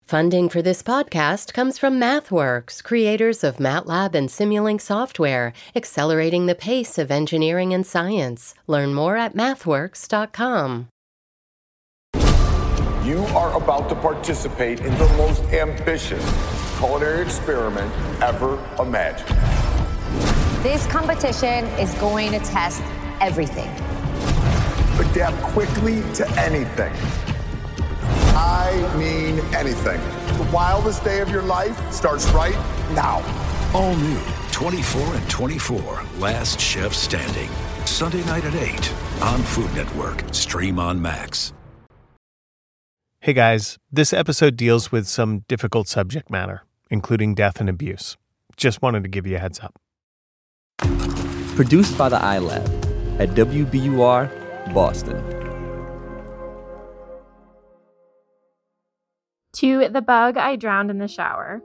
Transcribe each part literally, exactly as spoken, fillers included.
Funding for this podcast comes from MathWorks, creators of MATLAB and Simulink software, accelerating the pace of engineering and science. Learn more at mathworks dot com. You are about to participate in the most ambitious culinary experiment ever imagined. This competition is going to test everything. Adapt quickly to anything. I mean anything. The wildest day of your life starts right now. All new twenty-four and twenty-four, Last Chef Standing. Sunday night at eight on Food Network. Stream on Max. Hey guys, this episode deals with some difficult subject matter, including death and abuse. Just wanted to give you a heads up. Produced by the iLab at W B U R, Boston. To the bug I drowned in the shower.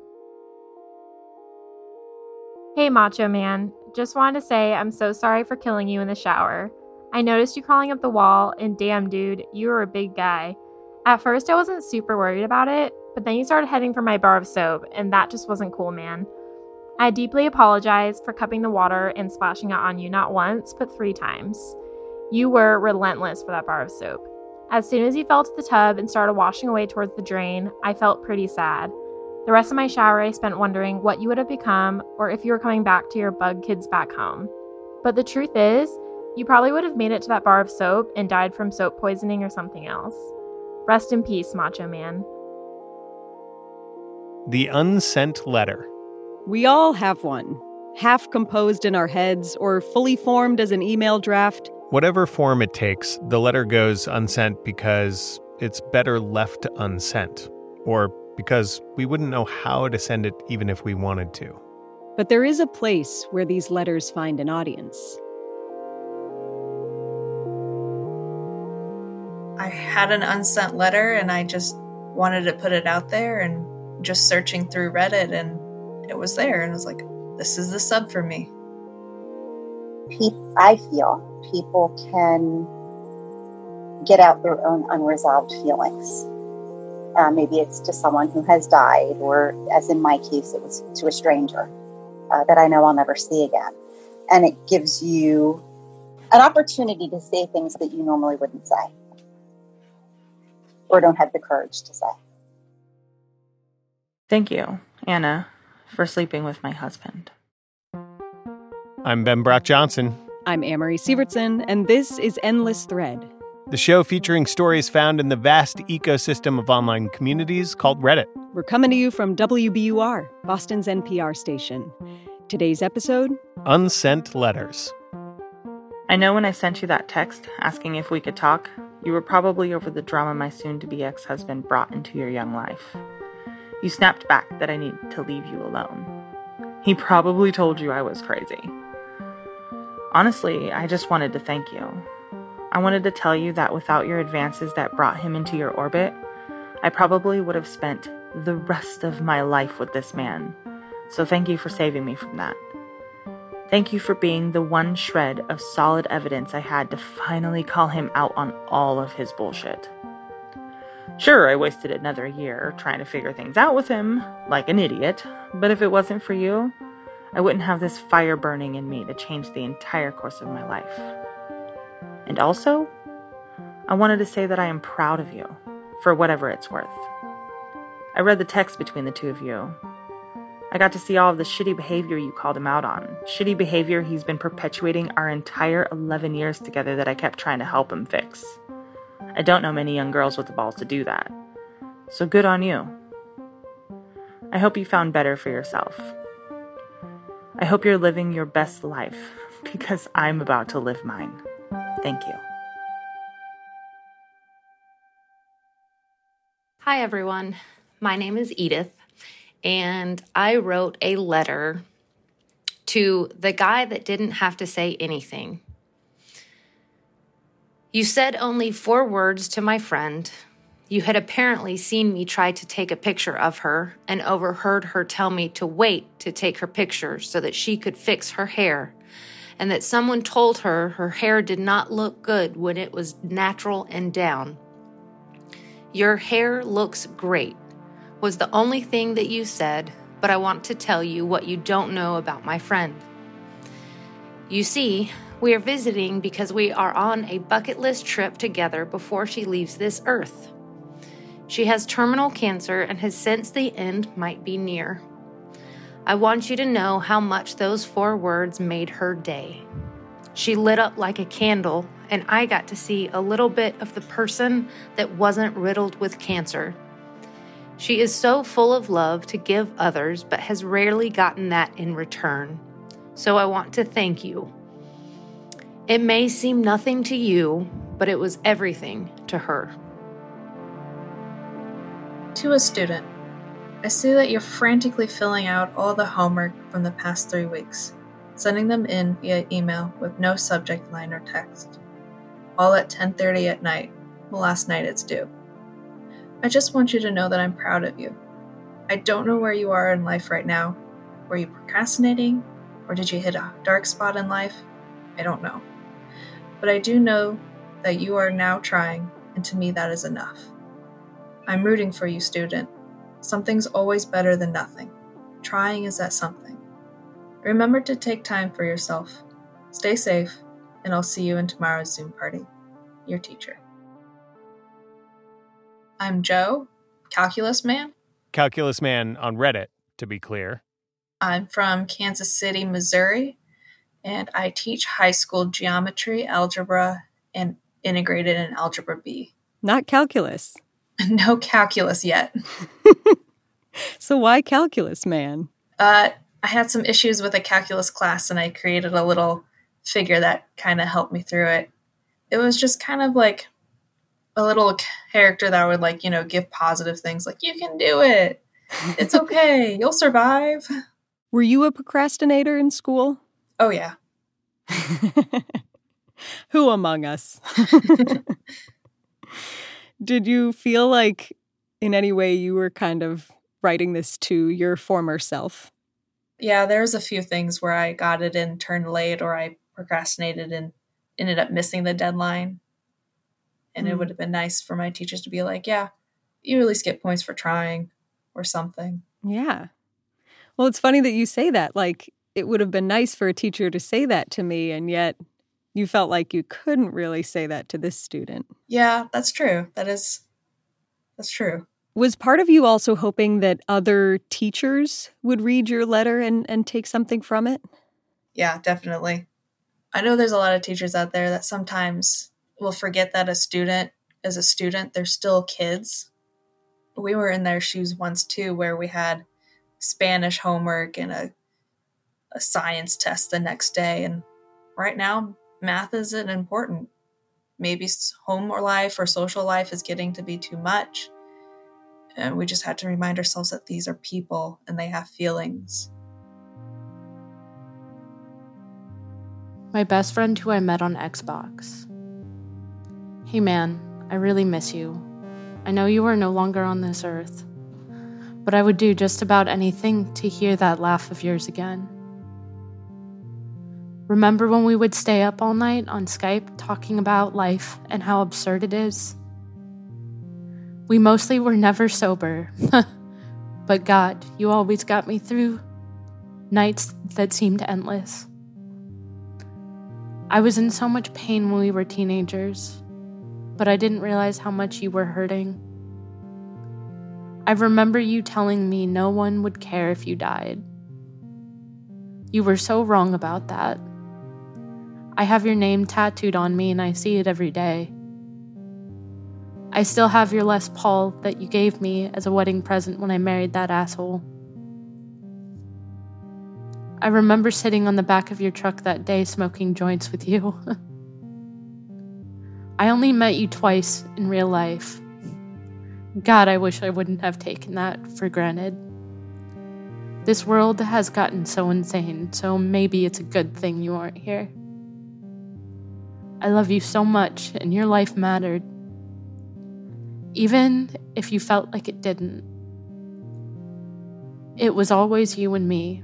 Hey, Macho Man. Just wanted to say I'm so sorry for killing you in the shower. I noticed you crawling up the wall, and damn, dude, you were a big guy. At first, I wasn't super worried about it, but then you started heading for my bar of soap, and that just wasn't cool, man. I deeply apologize for cupping the water and splashing it on you not once, but three times. You were relentless for that bar of soap. As soon as you fell to the tub and started washing away towards the drain, I felt pretty sad. The rest of my shower I spent wondering what you would have become or if you were coming back to your bug kids back home. But the truth is, you probably would have made it to that bar of soap and died from soap poisoning or something else. Rest in peace, Macho Man. The Unsent Letter. We all have one, half composed in our heads or fully formed as an email draft. Whatever form it takes, the letter goes unsent because it's better left unsent, or because we wouldn't know how to send it even if we wanted to. But there is a place where these letters find an audience. I had an unsent letter and I just wanted to put it out there, and just searching through Reddit, and it was there, and I was like, this is the sub for me. I feel people can get out their own unresolved feelings. Uh, maybe it's to someone who has died, or as in my case, it was to a stranger uh, that I know I'll never see again. And it gives you an opportunity to say things that you normally wouldn't say or don't have the courage to say. Thank you, Anna, for sleeping with my husband. I'm Ben Brock Johnson. I'm Amory Sievertson, and this is Endless Thread, the show featuring stories found in the vast ecosystem of online communities called Reddit. We're coming to you from W B U R, Boston's N P R station. Today's episode? Unsent Letters. I know when I sent you that text asking if we could talk, you were probably over the drama my soon-to-be ex-husband brought into your young life. You snapped back that I needed to leave you alone. He probably told you I was crazy. Honestly, I just wanted to thank you. I wanted to tell you that without your advances that brought him into your orbit, I probably would have spent the rest of my life with this man. So thank you for saving me from that. Thank you for being the one shred of solid evidence I had to finally call him out on all of his bullshit. Sure, I wasted another year trying to figure things out with him, like an idiot, but if it wasn't for you, I wouldn't have this fire burning in me to change the entire course of my life. And also, I wanted to say that I am proud of you, for whatever it's worth. I read the text between the two of you. I got to see all of the shitty behavior you called him out on. Shitty behavior he's been perpetuating our entire eleven years together that I kept trying to help him fix. I don't know many young girls with the balls to do that. So good on you. I hope you found better for yourself. I hope you're living your best life, because I'm about to live mine. Thank you. Hi, everyone. My name is Edith, and I wrote a letter to the guy that didn't have to say anything. You said only four words to my friend. You had apparently seen me try to take a picture of her and overheard her tell me to wait to take her picture so that she could fix her hair, and that someone told her her hair did not look good when it was natural and down. Your hair looks great. was the only thing that you said, but I want to tell you what you don't know about my friend. You see, we are visiting because we are on a bucket list trip together before she leaves this earth. She has terminal cancer and has sensed the end might be near. I want you to know how much those four words made her day. She lit up like a candle, and I got to see a little bit of the person that wasn't riddled with cancer. She is so full of love to give others, but has rarely gotten that in return. So I want to thank you. It may seem nothing to you, but it was everything to her. To a student, I see that you're frantically filling out all the homework from the past three weeks, sending them in via email with no subject line or text, all at ten thirty at night, the last night it's due. I just want you to know that I'm proud of you. I don't know where you are in life right now. Were you procrastinating? Or did you hit a dark spot in life? I don't know. But I do know that you are now trying, and to me that is enough. I'm rooting for you, student. Something's always better than nothing. Trying is that something. Remember to take time for yourself. Stay safe, and I'll see you in tomorrow's Zoom party. Your teacher. I'm Joe, Calculus Man. Calculus Man on Reddit, to be clear. I'm from Kansas City, Missouri, and I teach high school geometry, algebra, and integrated in Algebra B. Not calculus. No calculus yet. So why Calculus Man? Uh, I had some issues with a calculus class, and I created a little figure that kind of helped me through it. It was just kind of like a little character that would, like, you know, give positive things like, you can do it. It's okay. You'll survive. Were you a procrastinator in school? Oh, yeah. Who among us? Did you feel like in any way you were kind of writing this to your former self? Yeah, there's a few things where I got it in, turned late, or I procrastinated and ended up missing the deadline. And mm. it would have been nice for my teachers to be like, yeah, you really skip points for trying or something. Yeah. Well, it's funny that you say that. Like, it would have been nice for a teacher to say that to me, and yet you felt like you couldn't really say that to this student. Yeah, that's true. That is, that's true. Was part of you also hoping that other teachers would read your letter and, and take something from it? Yeah, definitely. I know there's a lot of teachers out there that sometimes will forget that a student is a student. They're still kids. We were in their shoes once too, where we had Spanish homework and a, a science test the next day. And right now, math isn't important. Maybe home or life or social life is getting to be too much. And we just had to remind ourselves that these are people and they have feelings. My best friend who I met on Xbox. Hey man, I really miss you. I know you are no longer on this earth, but I would do just about anything to hear that laugh of yours again. Remember when we would stay up all night on Skype talking about life and how absurd it is? We mostly were never sober, but God, you always got me through nights that seemed endless. I was in so much pain when we were teenagers, but I didn't realize how much you were hurting. I remember you telling me no one would care if you died. You were so wrong about that. I have your name tattooed on me and I see it every day. I still have your Les Paul that you gave me as a wedding present when I married that asshole. I remember sitting on the back of your truck that day smoking joints with you. I only met you twice in real life. God, I wish I wouldn't have taken that for granted. This world has gotten so insane, so maybe it's a good thing you aren't here. I love you so much, and your life mattered. Even if you felt like it didn't. It was always you and me.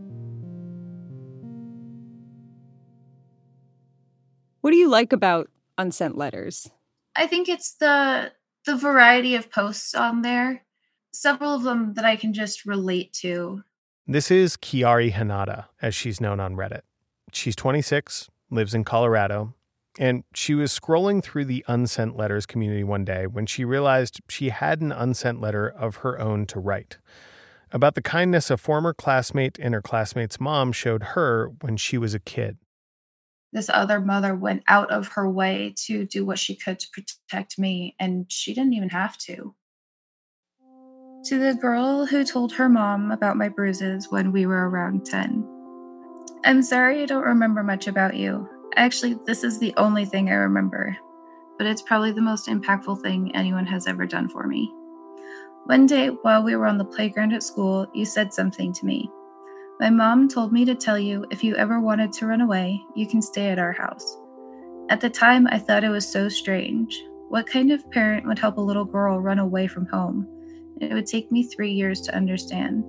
What do you like about Unsent Letters? I think it's the the variety of posts on there. several of them that I can just relate to. This is Kiari Hanada, as she's known on Reddit. She's twenty-six, lives in Colorado, and she was scrolling through the unsent letters community one day when she realized she had an unsent letter of her own to write about the kindness a former classmate and her classmate's mom showed her when she was a kid. This other mother went out of her way to do what she could to protect me, and she didn't even have to. To the girl who told her mom about my bruises when we were around ten. I'm sorry I don't remember much about you. Actually, this is the only thing I remember, but it's probably the most impactful thing anyone has ever done for me. One day, while we were on the playground at school, you said something to me. My mom told me to tell you if you ever wanted to run away, you can stay at our house. At the time, I thought it was so strange. What kind of parent would help a little girl run away from home? It would take me three years to understand.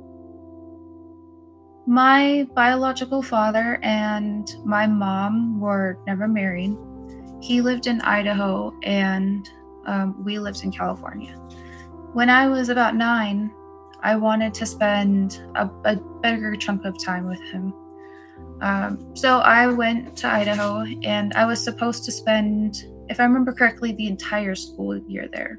My biological father and my mom were never married. He lived in Idaho and um, we lived in California. When I was about nine, I wanted to spend a, a bigger chunk of time with him. Um, so I went to Idaho and I was supposed to spend, if I remember correctly, the entire school year there.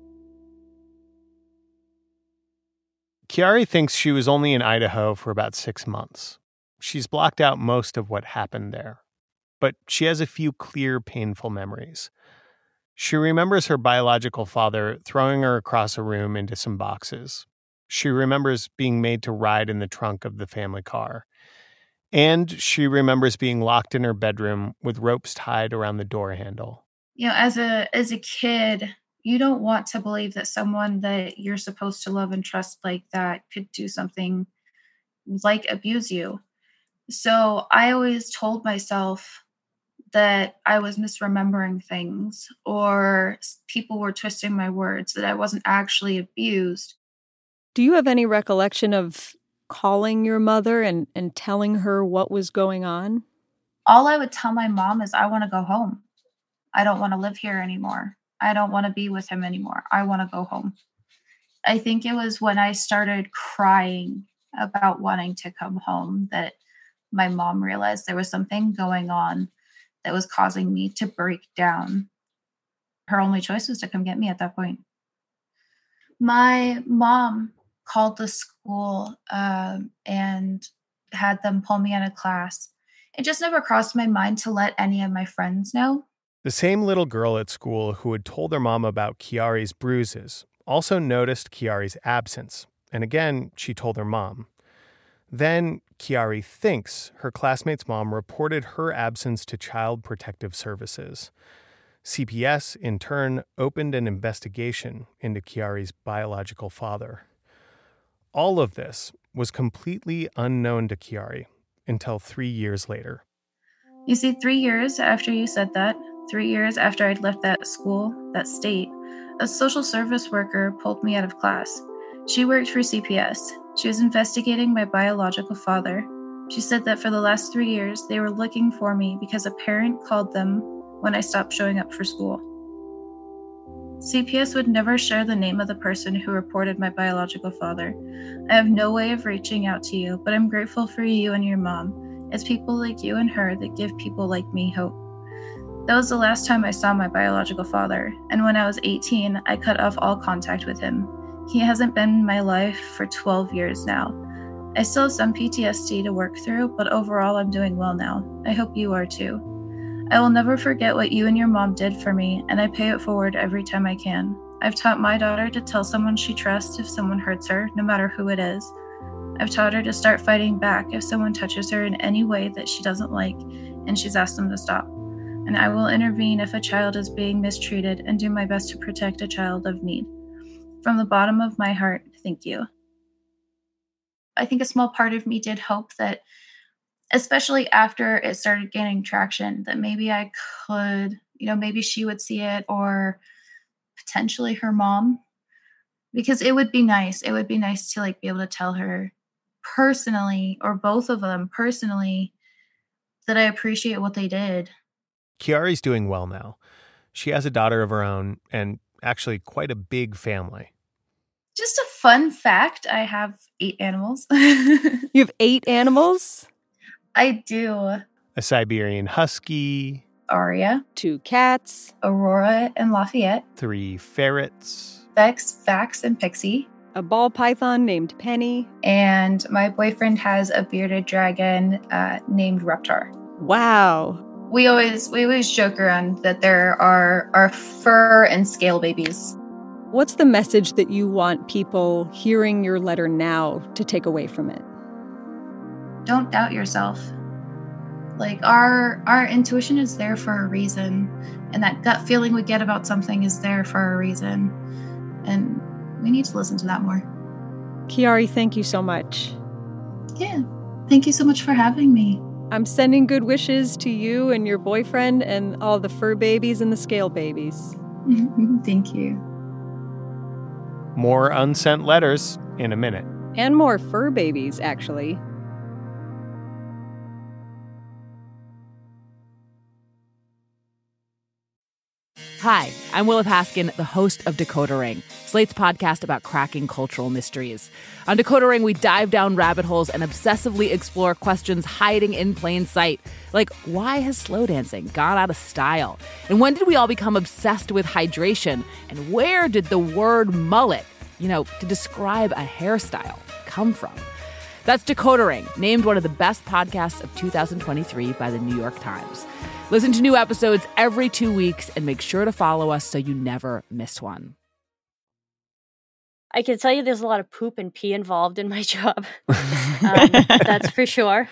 Kiari thinks she was only in Idaho for about six months. She's blocked out most of what happened there, but she has a few clear, painful memories. She remembers her biological father throwing her across a room into some boxes. She remembers being made to ride in the trunk of the family car. And she remembers being locked in her bedroom with ropes tied around the door handle. You know, as a as a kid, you don't want to believe that someone that you're supposed to love and trust like that could do something like abuse you. So I always told myself that I was misremembering things or people were twisting my words, that I wasn't actually abused. Do you have any recollection of calling your mother and, and telling her what was going on? All I would tell my mom is, I want to go home. I don't want to live here anymore. I don't want to be with him anymore. I want to go home. I think it was when I started crying about wanting to come home that my mom realized there was something going on that was causing me to break down. Her only choice was to come get me at that point. My mom called the school um, and had them pull me out of class. It just never crossed my mind to let any of my friends know. The same little girl at school who had told her mom about Kiari's bruises also noticed Kiari's absence, and again, she told her mom. Then Kiari thinks her classmate's mom reported her absence to Child Protective Services. C P S, in turn, opened an investigation into Kiari's biological father. All of this was completely unknown to Kiari until three years later. You see, three years after you said that, three years after I'd left that school, that state, a social service worker pulled me out of class. She worked for C P S. She was investigating my biological father. She said that for the last three years, they were looking for me because a parent called them when I stopped showing up for school. C P S would never share the name of the person who reported my biological father. I have no way of reaching out to you, but I'm grateful for you and your mom. It's people like you and her that give people like me hope. That was the last time I saw my biological father, and when I was eighteen, I cut off all contact with him. He hasn't been in my life for twelve years now. I still have some P T S D to work through, but overall I'm doing well now. I hope you are too. I will never forget what you and your mom did for me, and I pay it forward every time I can. I've taught my daughter to tell someone she trusts if someone hurts her, no matter who it is. I've taught her to start fighting back if someone touches her in any way that she doesn't like, and she's asked them to stop. And I will intervene if a child is being mistreated and do my best to protect a child of need. From the bottom of my heart, thank you. I think a small part of me did hope that, especially after it started gaining traction, that maybe I could, you know, maybe she would see it or potentially her mom, because it would be nice. It would be nice to like be able to tell her personally, or both of them personally, that I appreciate what they did. Kiari's doing well now. She has a daughter of her own and actually quite a big family. Just a fun fact, I have eight animals. You have eight animals? I do. A Siberian Husky. Aria. Two cats. Aurora and Lafayette. Three ferrets. Bex, Fax, and Pixie. A ball python named Penny. And my boyfriend has a bearded dragon uh, named Reptar. Wow. We always we always joke around that there are, are fur and scale babies. What's the message that you want people hearing your letter now to take away from it? Don't doubt yourself. Like, our our intuition is there for a reason. And that gut feeling we get about something is there for a reason. And we need to listen to that more. Kiari, thank you so much. Yeah. Thank you so much for having me. I'm sending good wishes to you and your boyfriend and all the fur babies and the scale babies. Thank you. More unsent letters in a minute. And more fur babies, actually. Hi, I'm Willa Paskin, the host of Decoder Ring, Slate's podcast about cracking cultural mysteries. On Decoder Ring, we dive down rabbit holes and obsessively explore questions hiding in plain sight. Like, why has slow dancing gone out of style? And when did we all become obsessed with hydration? And where did the word mullet, you know, to describe a hairstyle, come from? That's Decoder Ring, named one of the best podcasts of two thousand twenty-three by the New York Times. Listen to new episodes every two weeks and make sure to follow us so you never miss one. I can tell you there's a lot of poop and pee involved in my job. um, that's for sure.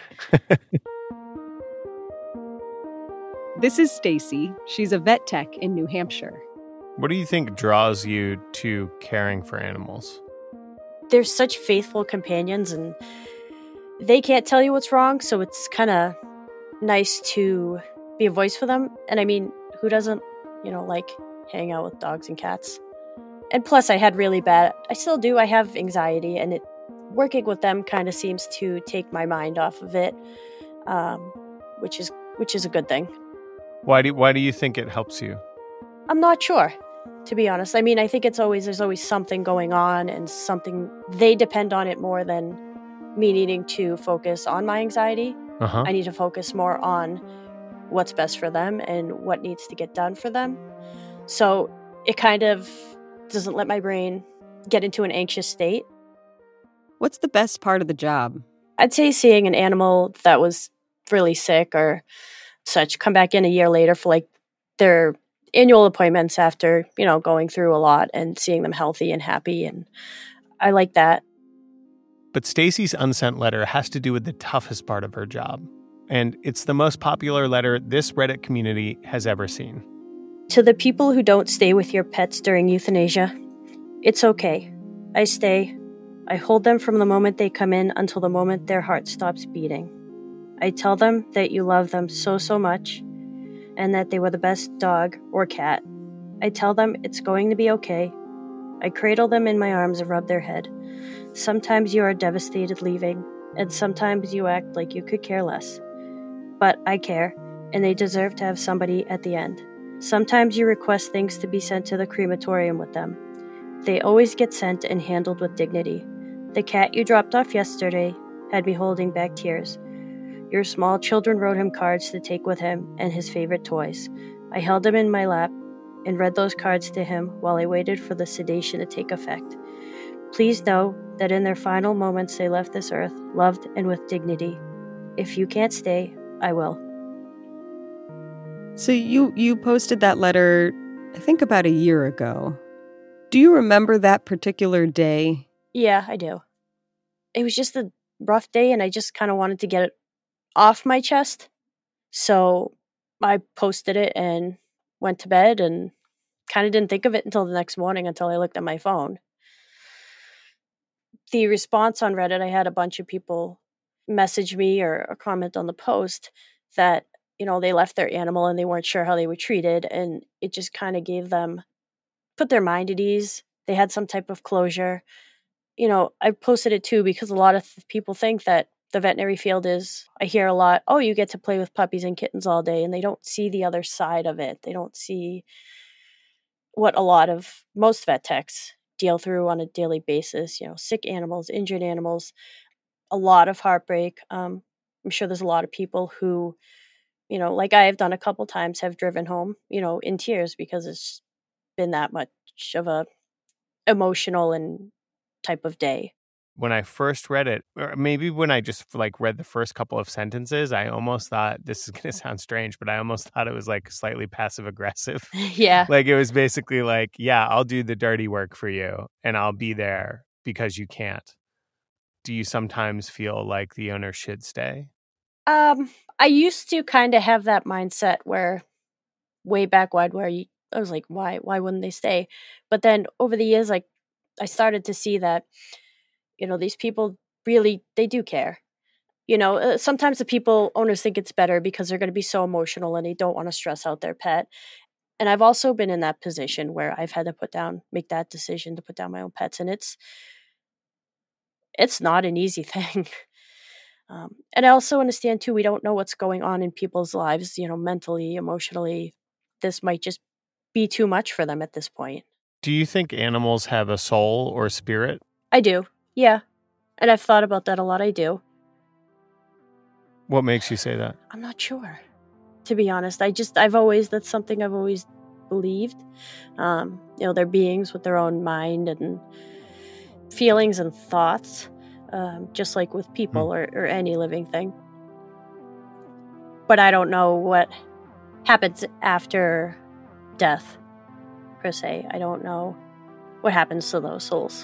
This is Stacy. She's a vet tech in New Hampshire. What do you think draws you to caring for animals? They're such faithful companions, and they can't tell you what's wrong, so it's kind of nice to be a voice for them. And I mean, who doesn't, you know, like hang out with dogs and cats? And plus, I had really bad, I still do, I have anxiety, and it working with them kind of seems to take my mind off of it, um, which is which is a good thing. Why do why do you think it helps you? I'm not sure, to be honest. I mean, I think it's always, there's always something going on, and something, they depend on it more than me needing to focus on my anxiety. Uh-huh. I need to focus more on what's best for them and what needs to get done for them. So it kind of doesn't let my brain get into an anxious state. What's the best part of the job? I'd say seeing an animal that was really sick or such come back in a year later for like their annual appointments after, you know, going through a lot, and seeing them healthy and happy. And I like that. But Stacy's unsent letter has to do with the toughest part of her job. And it's the most popular letter this Reddit community has ever seen. To the people who don't stay with your pets during euthanasia, it's okay. I stay. I hold them from the moment they come in until the moment their heart stops beating. I tell them that you love them so, so much, and that they were the best dog or cat. I tell them it's going to be okay. I cradle them in my arms and rub their head. Sometimes you are devastated leaving, and sometimes you act like you could care less. But I care, and they deserve to have somebody at the end. Sometimes you request things to be sent to the crematorium with them. They always get sent and handled with dignity. The cat you dropped off yesterday had me holding back tears. Your small children wrote him cards to take with him and his favorite toys. I held him in my lap and read those cards to him while I waited for the sedation to take effect. Please know that in their final moments they left this earth, loved and with dignity. If you can't stay, I will. So you, you posted that letter, I think about a year ago. Do you remember that particular day? Yeah, I do. It was just a rough day, and I just kind of wanted to get it off my chest. So I posted it and went to bed, and kind of didn't think of it until the next morning, until I looked at my phone. The response on Reddit, I had a bunch of people message me or, or comment on the post that, you know, they left their animal and they weren't sure how they were treated, and it just kind of gave them, put their mind at ease. They had some type of closure. You know, I posted it too because a lot of th- people think that the veterinary field is, I hear a lot, oh, you get to play with puppies and kittens all day, and they don't see the other side of it. They don't see what a lot of, most vet techs deal through on a daily basis, you know, sick animals, injured animals, a lot of heartbreak. Um, I'm sure there's a lot of people who, you know, like I have done a couple times, have driven home, you know, in tears because it's been that much of a emotional and type of day. When I first read it, or maybe when I just like read the first couple of sentences, I almost thought, this is going to sound strange, but I almost thought it was like slightly passive aggressive. Yeah. Like it was basically like, yeah, I'll do the dirty work for you and I'll be there because you can't. Do you sometimes feel like the owner should stay? Um, I used to kind of have that mindset where way back when where you, I was like, why, why wouldn't they stay? But then over the years, like I started to see that, you know, these people really, they do care. You know, uh, sometimes the people, owners think it's better because they're going to be so emotional and they don't want to stress out their pet. And I've also been in that position where I've had to put down, make that decision to put down my own pets. And it's, it's not an easy thing. um, and I also understand too, we don't know what's going on in people's lives, you know, mentally, emotionally. This might just be too much for them at this point. Do you think animals have a soul or spirit? I do. Yeah. And I've thought about that a lot. I do. What makes you say that? I'm not sure, to be honest. I just, I've always, that's something I've always believed. Um, you know, they're beings with their own mind and feelings and thoughts, um, just like with people hmm. or, or any living thing. But I don't know what happens after death, per se. I don't know what happens to those souls.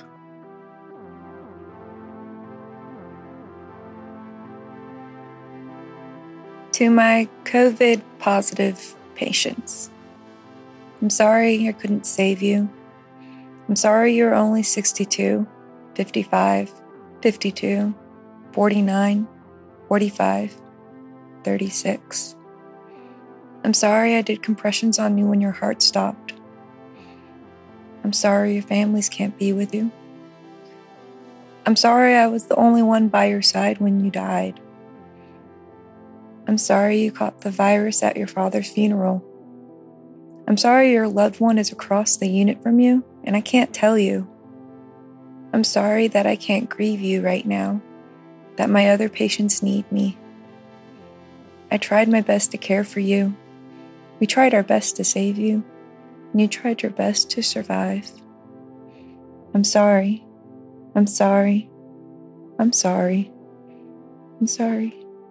To my COVID positive patients, I'm sorry I couldn't save you. I'm sorry you're only sixty-two, fifty-five, fifty-two, forty-nine, forty-five, thirty-six. I'm sorry I did compressions on you when your heart stopped. I'm sorry your families can't be with you. I'm sorry I was the only one by your side when you died. I'm sorry you caught the virus at your father's funeral. I'm sorry your loved one is across the unit from you, and I can't tell you. I'm sorry that I can't grieve you right now, that my other patients need me. I tried my best to care for you. We tried our best to save you, and you tried your best to survive. I'm sorry. I'm sorry. I'm sorry. I'm sorry.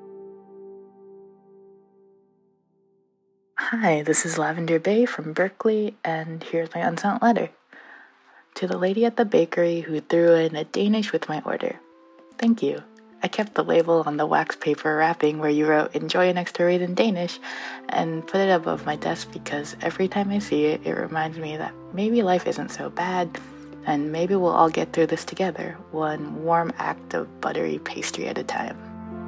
Hi, this is Lavender Bay from Berkeley, and here's my unsent letter. To the lady at the bakery who threw in a Danish with my order. Thank you. I kept the label on the wax paper wrapping where you wrote enjoy an extra read in Danish and put it above my desk because every time I see it, it reminds me that maybe life isn't so bad and maybe we'll all get through this together, one warm act of buttery pastry at a time.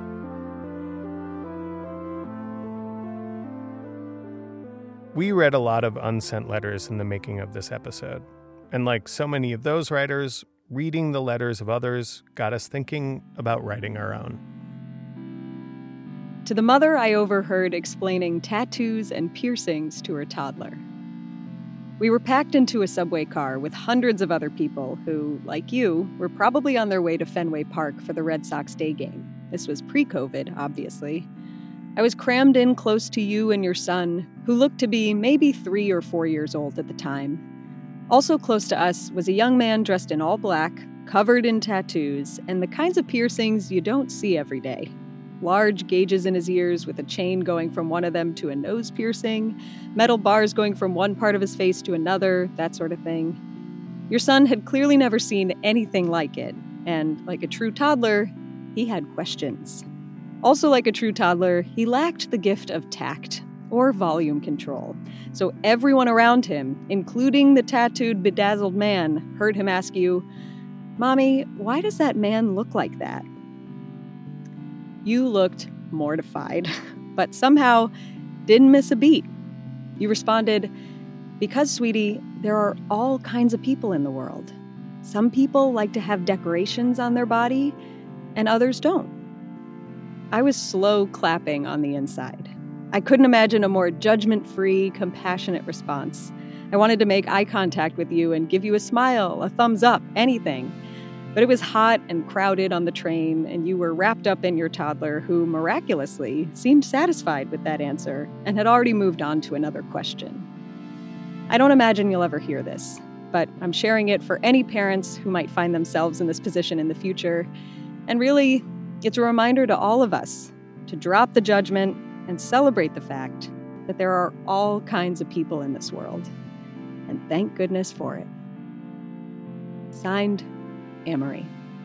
We read a lot of unsent letters in the making of this episode. And like so many of those writers, reading the letters of others got us thinking about writing our own. To the mother I overheard explaining tattoos and piercings to her toddler. We were packed into a subway car with hundreds of other people who, like you, were probably on their way to Fenway Park for the Red Sox day game. This was pre-COVID, obviously. I was crammed in close to you and your son, who looked to be maybe three or four years old at the time. Also close to us was a young man dressed in all black, covered in tattoos, and the kinds of piercings you don't see every day. Large gauges in his ears with a chain going from one of them to a nose piercing, metal bars going from one part of his face to another, that sort of thing. Your son had clearly never seen anything like it, and like a true toddler, he had questions. Also like a true toddler, he lacked the gift of tact or volume control. So everyone around him, including the tattooed, bedazzled man, heard him ask you, "Mommy, why does that man look like that?" You looked mortified, but somehow didn't miss a beat. You responded, "Because, sweetie, there are all kinds of people in the world. Some people like to have decorations on their body, and others don't." I was slow clapping on the inside. I couldn't imagine a more judgment-free, compassionate response. I wanted to make eye contact with you and give you a smile, a thumbs up, anything. But it was hot and crowded on the train, and you were wrapped up in your toddler, who miraculously seemed satisfied with that answer and had already moved on to another question. I don't imagine you'll ever hear this, but I'm sharing it for any parents who might find themselves in this position in the future. And really, it's a reminder to all of us to drop the judgment and celebrate the fact that there are all kinds of people in this world. And thank goodness for it. Signed, Amory.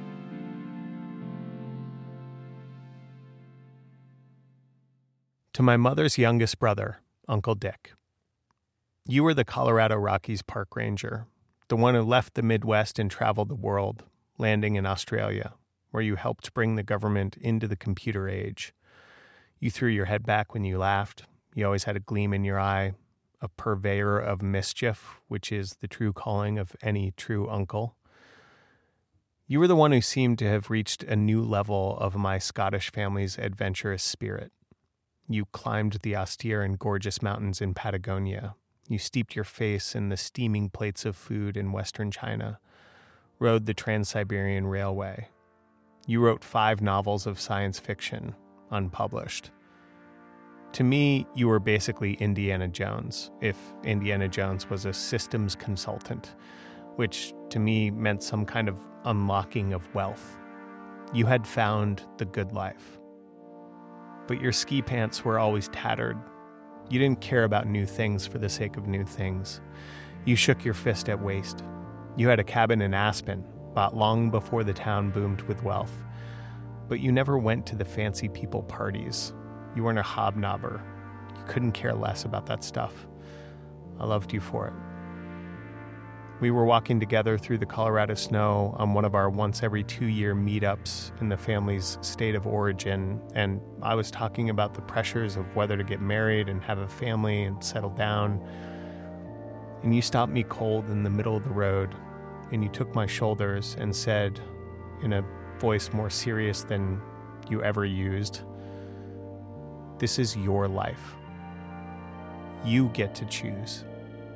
To my mother's youngest brother, Uncle Dick. You were the Colorado Rockies park ranger, the one who left the Midwest and traveled the world, landing in Australia, where you helped bring the government into the computer age. You threw your head back when you laughed. You always had a gleam in your eye, a purveyor of mischief, which is the true calling of any true uncle. You were the one who seemed to have reached a new level of my Scottish family's adventurous spirit. You climbed the austere and gorgeous mountains in Patagonia. You steeped your face in the steaming plates of food in Western China, rode the Trans-Siberian Railway. You wrote five novels of science fiction, unpublished. To me, you were basically Indiana Jones, if Indiana Jones was a systems consultant, which to me meant some kind of unlocking of wealth. You had found the good life. But your ski pants were always tattered. You didn't care about new things for the sake of new things. You shook your fist at waste. You had a cabin in Aspen, bought long before the town boomed with wealth. But you never went to the fancy people parties. You weren't a hobnobber. You couldn't care less about that stuff. I loved you for it. We were walking together through the Colorado snow on one of our once-every-two-year meetups in the family's state of origin, and I was talking about the pressures of whether to get married and have a family and settle down. And you stopped me cold in the middle of the road, and you took my shoulders and said, in a voice more serious than you ever used, "This is your life. You get to choose."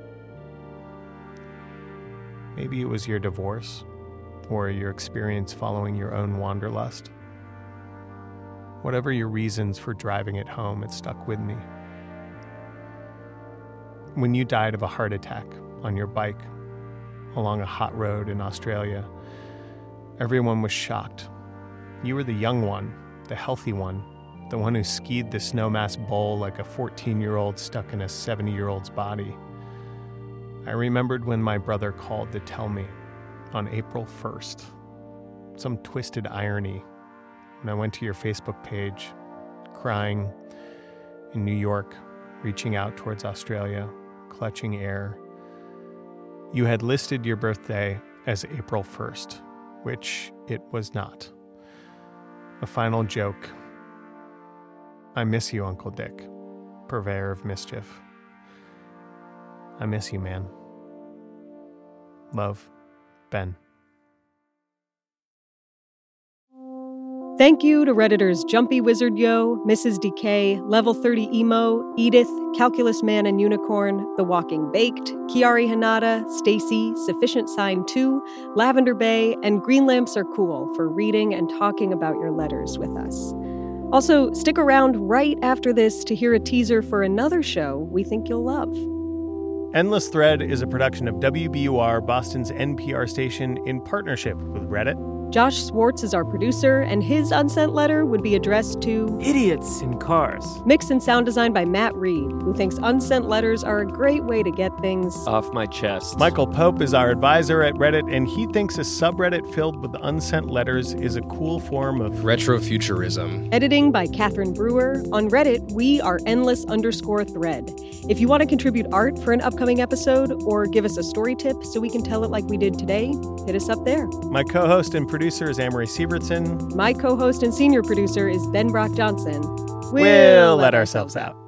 Maybe it was your divorce, or your experience following your own wanderlust. Whatever your reasons for driving it home, it stuck with me. When you died of a heart attack on your bike along a hot road in Australia, everyone was shocked. You were the young one, the healthy one, the one who skied the Snowmass Bowl like a fourteen-year-old stuck in a seventy-year-old's body. I remembered when my brother called to tell me on April first. Some twisted irony when I went to your Facebook page, crying in New York, reaching out towards Australia, clutching air. You had listed your birthday as April first, which it was not. A final joke. I miss you, Uncle Dick, purveyor of mischief. I miss you, man. Love, Ben. Thank you to Redditors Jumpy Wizard Yo, Missus D K, Level thirty Emo, Edith, Calculus Man and Unicorn, The Walking Baked, Kiari Hanada, Stacy, Sufficient Sign two, Lavender Bay, and Green Lamps Are Cool for reading and talking about your letters with us. Also, stick around right after this to hear a teaser for another show we think you'll love. Endless Thread is a production of W B U R, Boston's N P R station, in partnership with Reddit. Josh Swartz is our producer, and his unsent letter would be addressed to idiots in cars. Mix and sound design by Matt Reed, who thinks unsent letters are a great way to get things off my chest. Michael Pope is our advisor at Reddit, and he thinks a subreddit filled with unsent letters is a cool form of retrofuturism. Editing by Catherine Brewer. On Reddit, we are endless underscore thread. If you want to contribute art for an upcoming episode or give us a story tip so we can tell it like we did today, hit us up there. My co-host and producer is Amory Sievertson. My co-host and senior producer is Ben Brock Johnson. We'll, we'll let, let ourselves out.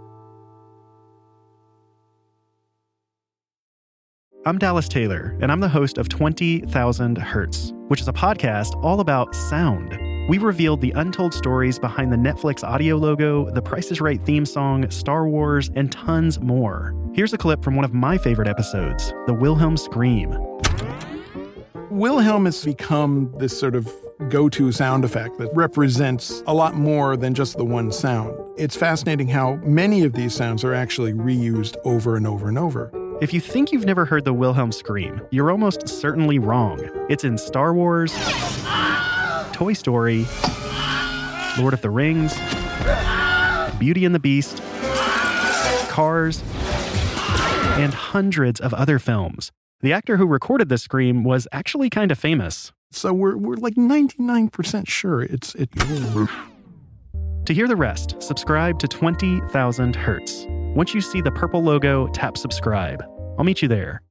I'm Dallas Taylor, and I'm the host of twenty thousand Hertz, which is a podcast all about sound. We revealed the untold stories behind the Netflix audio logo, the Price is Right theme song, Star Wars, and tons more. Here's a clip from one of my favorite episodes, the Wilhelm Scream. Wilhelm has become this sort of go-to sound effect that represents a lot more than just the one sound. It's fascinating how many of these sounds are actually reused over and over and over. If you think you've never heard the Wilhelm Scream, you're almost certainly wrong. It's in Star Wars, Toy Story, Lord of the Rings, Beauty and the Beast, Cars, and hundreds of other films. The actor who recorded this scream was actually kind of famous. So we're we're like ninety-nine percent sure it's it. To hear the rest, subscribe to twenty thousand hertz. Once you see the purple logo, tap subscribe. I'll meet you there.